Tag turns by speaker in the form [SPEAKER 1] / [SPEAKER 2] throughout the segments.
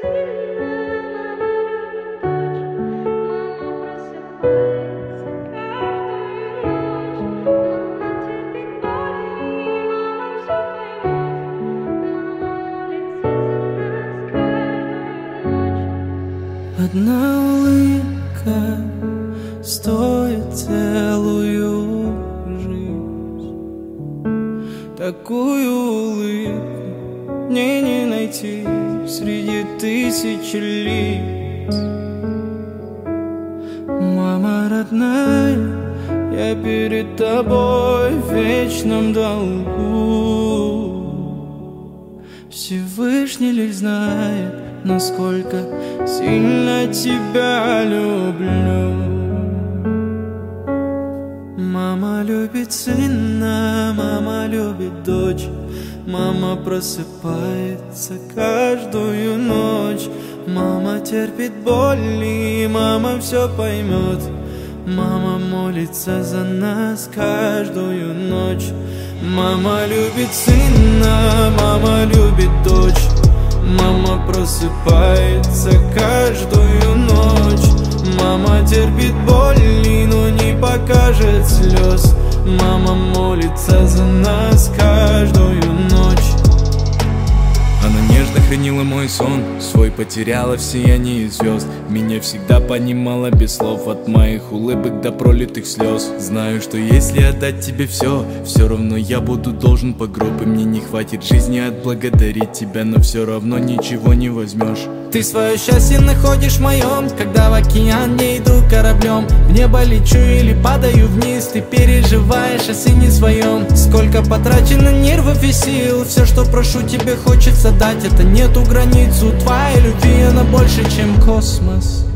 [SPEAKER 1] Одна улыбка стоит целую жизнь. Такую улыбку мне не найти среди тысячи лиц. Мама родная, я перед тобой в вечном долгу. Всевышний лишь знает, насколько сильно тебя люблю. Мама любит сына, мама любит дочь. Мама просыпается каждую ночь. Мама терпит боли, мама все поймет. Мама молится за нас каждую ночь. Мама любит сына, мама любит дочь. Мама просыпается каждую ночь. Мама терпит боли, но не покажет слез. Мама молится за нас каждую ночь.
[SPEAKER 2] Она нежно хранила мой сон, свой потеряла в сиянии звезд. Меня всегда понимала без слов, от моих улыбок до пролитых слез. Знаю, что если отдать тебе все равно я буду должен по гроб. И мне не хватит жизни отблагодарить тебя, но все равно ничего не возьмешь.
[SPEAKER 1] Ты свое счастье находишь в моем, когда в океан не иду кораблем. В небо лечу или падаю вниз, ты переживаешь о сыне своем. Сколько потрачено нервов и сил, все, что прошу тебе, хочется дать. Это нету границ у твоей любви, она больше, чем космос.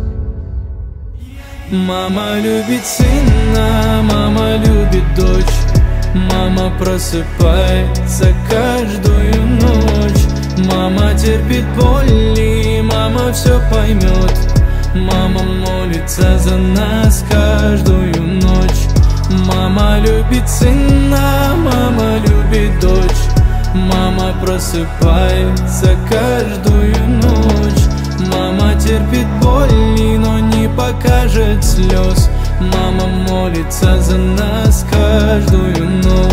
[SPEAKER 1] Мама любит сына, мама любит дочь. Мама просыпается каждую ночь. Мама терпит боли, мама все поймет. Мама молится за нас каждую ночь. Мама любит сына, мама любит дочь. Мама просыпается каждую ночь. Мама терпит боли, но не покажет слез. Мама молится за нас каждую ночь.